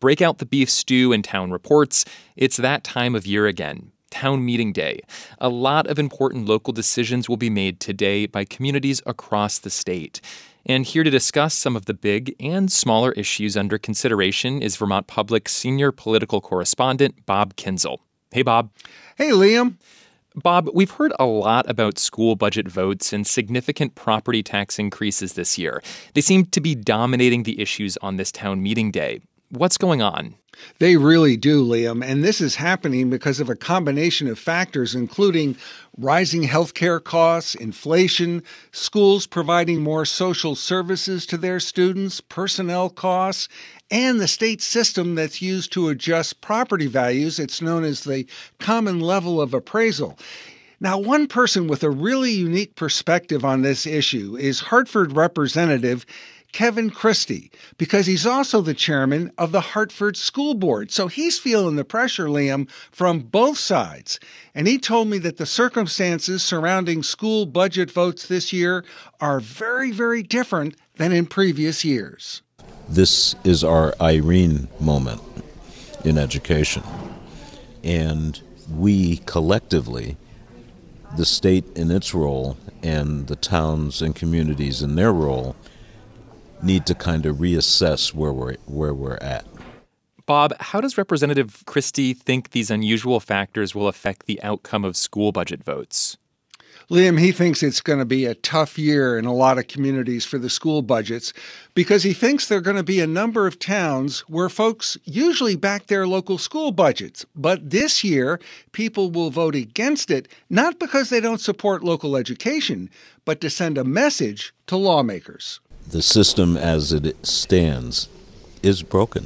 Break out the beef stew and town reports. It's that time of year again. Town meeting day. A lot of important local decisions will be made today by communities across the state. And here to discuss some of the big and smaller issues under consideration is Vermont Public's senior political correspondent, Bob Kinzel. Hey, Bob. Hey, Liam. Bob, we've heard a lot about school budget votes and significant property tax increases this year. They seem to be dominating the issues on this town meeting day. What's going on? They really do, Liam, and this is happening because of a combination of factors, including rising healthcare costs, inflation, schools providing more social services to their students, personnel costs, and the state system that's used to adjust property values. It's known as the common level of appraisal. Now, one person with a really unique perspective on this issue is Hartford Representative Kevin Christie, because he's also the chairman of the Hartford School Board. So he's feeling the pressure, Liam, from both sides. And he told me that the circumstances surrounding school budget votes this year are very, very different than in previous years. This is our Irene moment in education. And we collectively, the state in its role and the towns and communities in their role, need to kind of reassess where we're at. Bob, how does Representative Christie think these unusual factors will affect the outcome of school budget votes? Liam, he thinks it's going to be a tough year in a lot of communities for the school budgets because he thinks there are going to be a number of towns where folks usually back their local school budgets. But this year, people will vote against it, not because they don't support local education, but to send a message to lawmakers. The system as it stands is broken,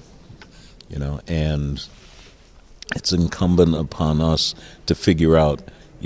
and it's incumbent upon us to figure out,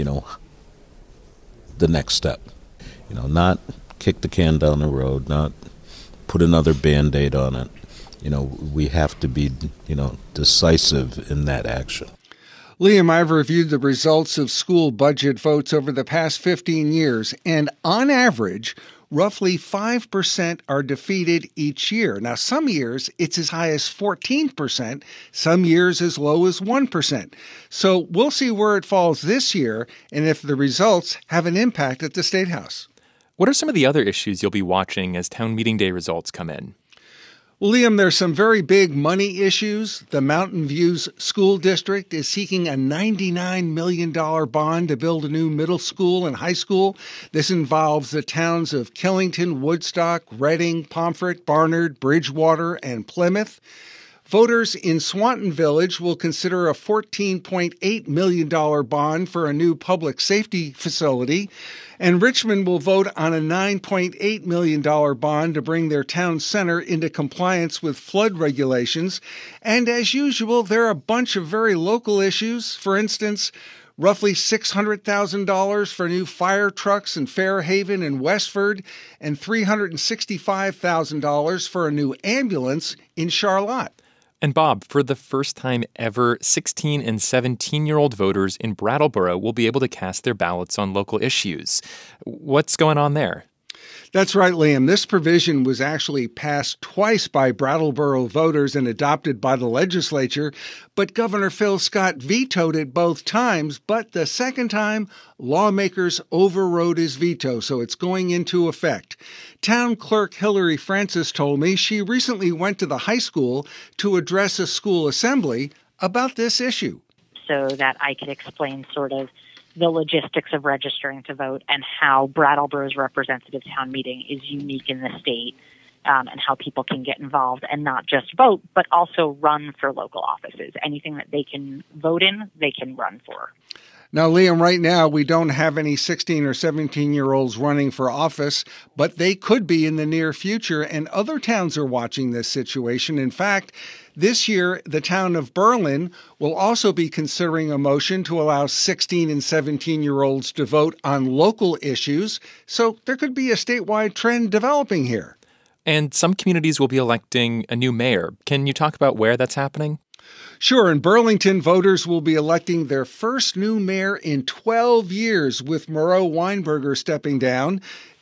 the next step. Not kick the can down the road, not put another Band-Aid on it. We have to be, decisive in that action. Liam, I've reviewed the results of school budget votes over the past 15 years, and on average, roughly 5% are defeated each year. Now, some years it's as high as 14%, some years as low as 1%. So we'll see where it falls this year and if the results have an impact at the State House. What are some of the other issues you'll be watching as town meeting day results come in? Well, Liam, there's some very big money issues. The Mountain Views School District is seeking a $99 million bond to build a new middle school and high school. This involves the towns of Killington, Woodstock, Reading, Pomfret, Barnard, Bridgewater, and Plymouth. Voters in Swanton Village will consider a $14.8 million bond for a new public safety facility, and Richmond will vote on a $9.8 million bond to bring their town center into compliance with flood regulations. And as usual, there are a bunch of very local issues. For instance, roughly $600,000 for new fire trucks in Fairhaven and Westford, and $365,000 for a new ambulance in Charlotte. And Bob, for the first time ever, 16 and 17-year-old voters in Brattleboro will be able to cast their ballots on local issues. What's going on there? That's right, Liam. This provision was actually passed twice by Brattleboro voters and adopted by the legislature, but Governor Phil Scott vetoed it both times. But the second time, lawmakers overrode his veto, so it's going into effect. Town Clerk Hillary Francis told me she recently went to the high school to address a school assembly about this issue. So that I could explain sort of the logistics of registering to vote and how Brattleboro's representative town meeting is unique in the state, and how people can get involved and not just vote, but also run for local offices. Anything that they can vote in, they can run for. Now, Liam, right now, we don't have any 16 or 17-year-olds running for office, but they could be in the near future, and other towns are watching this situation. In fact, this year, the town of Berlin will also be considering a motion to allow 16 and 17-year-olds to vote on local issues, so there could be a statewide trend developing here. And some communities will be electing a new mayor. Can you talk about where that's happening? Sure. In Burlington, voters will be electing their first new mayor in 12 years, with Moreau Weinberger stepping down.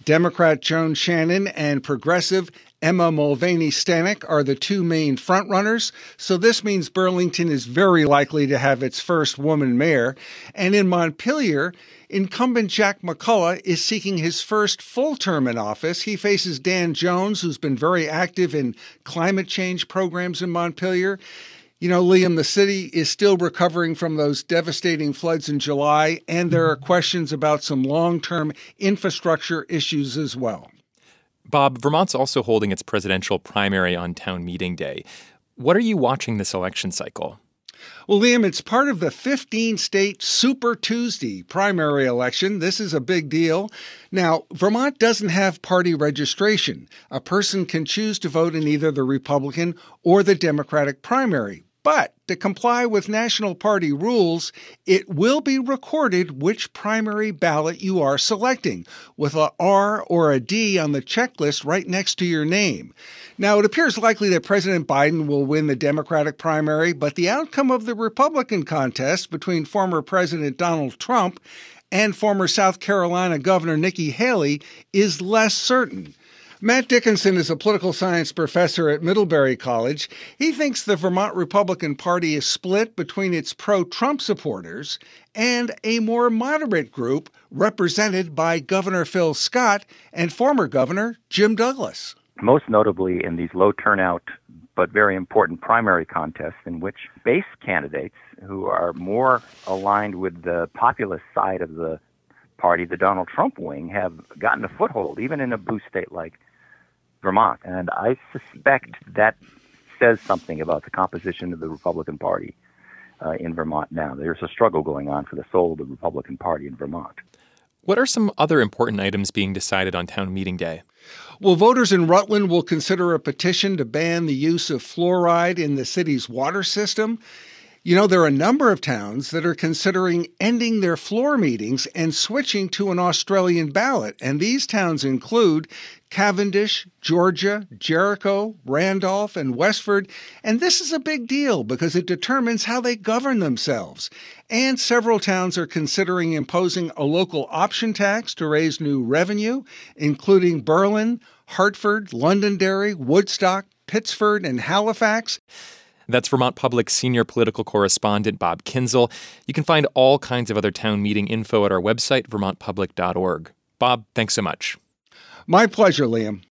Democrat Joan Shannon and progressive Emma Mulvaney Stanek are the two main frontrunners, so this means Burlington is very likely to have its first woman mayor. And in Montpelier, incumbent Jack McCullough is seeking his first full term in office. He faces Dan Jones, who's been very active in climate change programs in Montpelier. You know, Liam, the city is still recovering from those devastating floods in July, and there are questions about some long-term infrastructure issues as well. Bob, Vermont's also holding its presidential primary on town meeting day. What are you watching this election cycle? Well, Liam, it's part of the 15-state Super Tuesday primary election. This is a big deal. Now, Vermont doesn't have party registration. A person can choose to vote in either the Republican or the Democratic primary. But to comply with national party rules, it will be recorded which primary ballot you are selecting, with a R or a D on the checklist right next to your name. Now, it appears likely that President Biden will win the Democratic primary, but the outcome of the Republican contest between former President Donald Trump and former South Carolina Governor Nikki Haley is less certain. Matt Dickinson is a political science professor at Middlebury College. He thinks the Vermont Republican Party is split between its pro-Trump supporters and a more moderate group represented by Governor Phil Scott and former Governor Jim Douglas. Most notably in these low turnout but very important primary contests in which base candidates who are more aligned with the populist side of the party, the Donald Trump wing, have gotten a foothold, even in a blue state like Vermont. And I suspect that says something about the composition of the Republican Party in Vermont now. There's a struggle going on for the soul of the Republican Party in Vermont. What are some other important items being decided on town meeting day? Well, voters in Rutland will consider a petition to ban the use of fluoride in the city's water system. You know, there are a number of towns that are considering ending their floor meetings and switching to an Australian ballot. And these towns include Cavendish, Georgia, Jericho, Randolph, and Westford. And this is a big deal because it determines how they govern themselves. And several towns are considering imposing a local option tax to raise new revenue, including Berlin, Hartford, Londonderry, Woodstock, Pittsford, and Halifax. That's Vermont Public senior political correspondent Bob Kinzel. You can find all kinds of other town meeting info at our website, vermontpublic.org. Bob, thanks so much. My pleasure, Liam.